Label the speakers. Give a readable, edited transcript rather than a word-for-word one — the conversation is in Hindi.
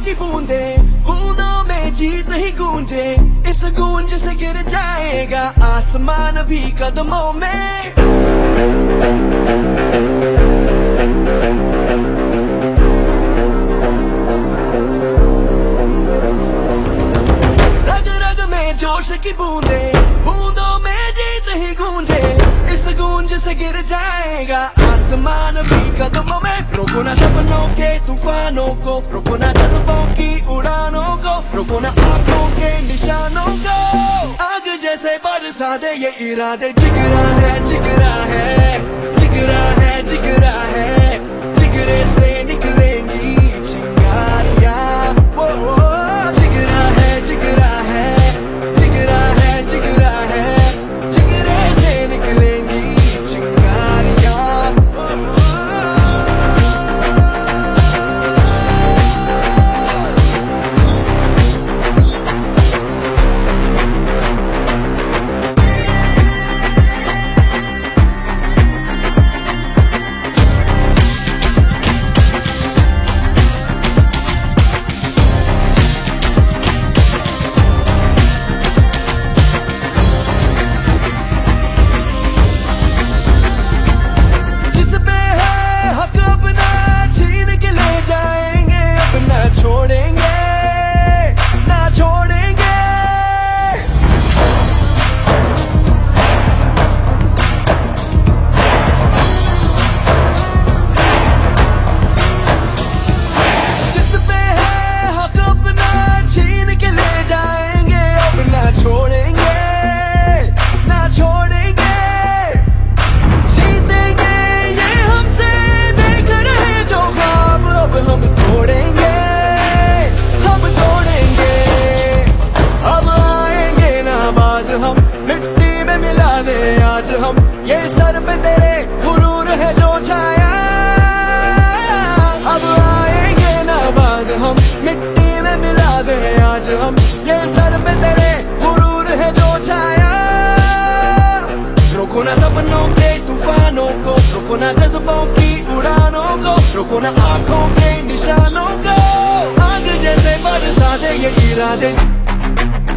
Speaker 1: की बूंदे, बूंदों में जीत ही गूंजे। इस गूंज से गिर जाएगा आसमान भी कदमों में। रग रग में जोश की बूंदे, बूंदों में जीत ही गूंजे। इस गूंज से गिर जाएगा आसमान भी कदमों में। रोको ना सपनों के तूफानों को, रोको ना जज्बों की उड़ानों को, रोको ना आंखों के निशानों को। आग जैसे बरसा दे ये इरादे, जिगरा है जिगरा है, जिगरा है जिगरा है। जिगरे से निकलेंगी चिंगारियां, वो जिगरा है जिगरा है, जिगरा है जिगरा है। जिगरे से निकलेंगी चिंगारियां। मिट्टी में मिला दे आज हम, ये सर पे तेरे गुरूर है जो छाया। अब आएंगे नाबाज हम, मिट्टी में मिला दे आज हम, ये सर पे तेरे गुरूर है जो छाया। रोको ना सपनों के तूफानों को, रोको ना जज्बों की उड़ानों को, रोको ना आंखों के निशानों को। आग जैसे बरसा दे ये इरादे।